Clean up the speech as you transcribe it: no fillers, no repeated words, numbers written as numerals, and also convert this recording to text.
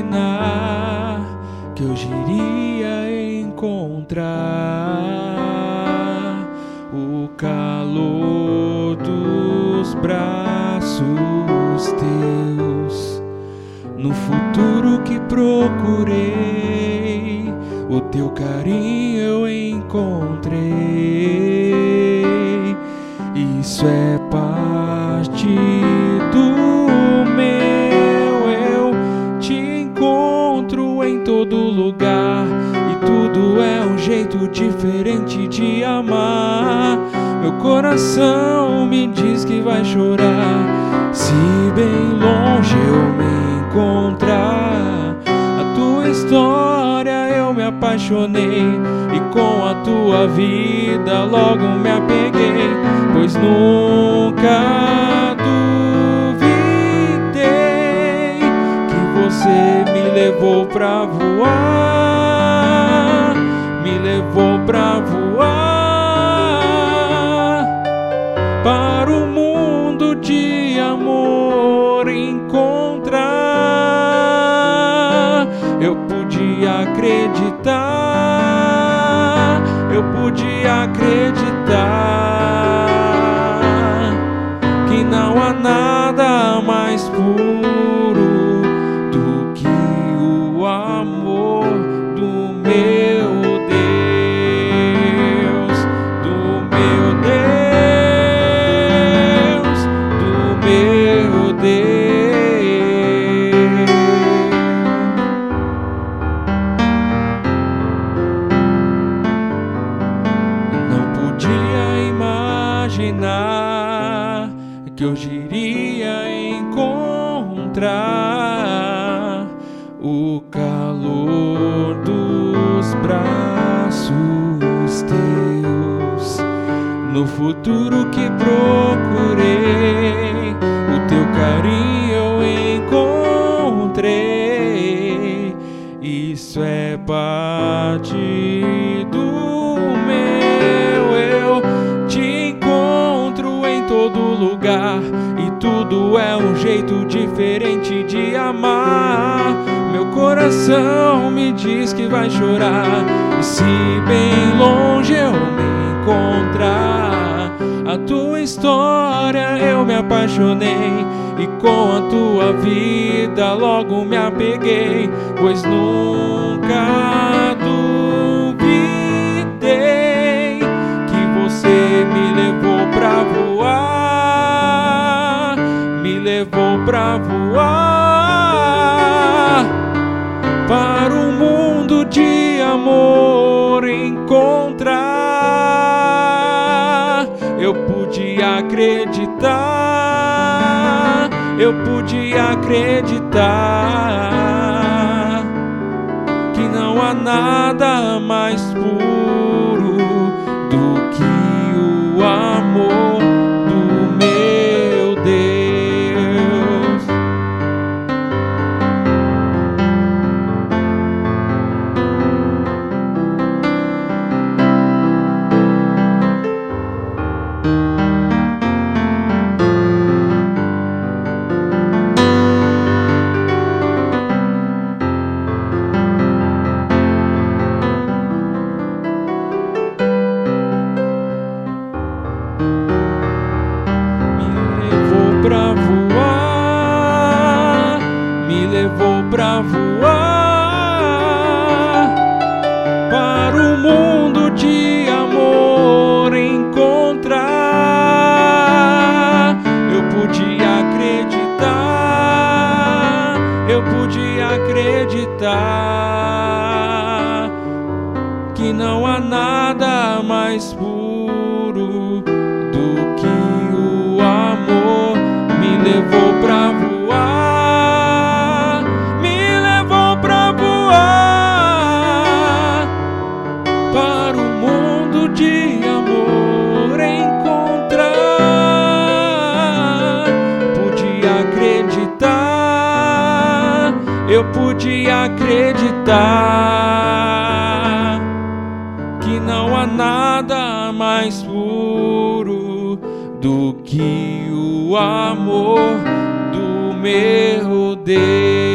imaginar que hoje iria encontrar o calor dos braços teus. No futuro que procurei, o teu carinho eu encontrei. Isso é parte do meu. Eu te encontro em todo lugar, e tudo é um jeito diferente de amar. Meu coração me diz que vai chorar se bem longe eu me encontrar. A tua história eu me apaixonei, e com a tua vida logo me apeguei, pois nunca duvidei que você me levou pra voar, me levou pra voar para o mundo de amor encontrar. Eu podia acreditar, eu podia acreditar que não há nada mais puro do que o amor do meu Deus, do meu Deus, do meu Deus. Não podia imaginar que hoje iria encontrar o calor dos braços teus. No futuro que procurei, o teu carinho eu encontrei. Isso é parte do meu. Eu te encontro em todo lugar, e tudo é um jeito diferente de amar. Meu coração me diz que vai chorar, e se bem longe eu me encontrar. A tua história eu me apaixonei, e com a tua vida logo me apeguei, pois nunca duvidei que você me levou pra voar, me levou pra voar para o mundo de amor encontrar. Eu podia acreditar, eu podia acreditar que não há nada mais puro do que o amor do meu Deus. Pra voar, me levou pra voar para o mundo de amor encontrar. Eu podia acreditar, eu podia acreditar que não há nada mais puro do que o amor. Me levou pra voar, me levou pra voar para o mundo de amor encontrar. Podia acreditar, eu podia acreditar que não há nada mais puro do que o amor do meu Deus.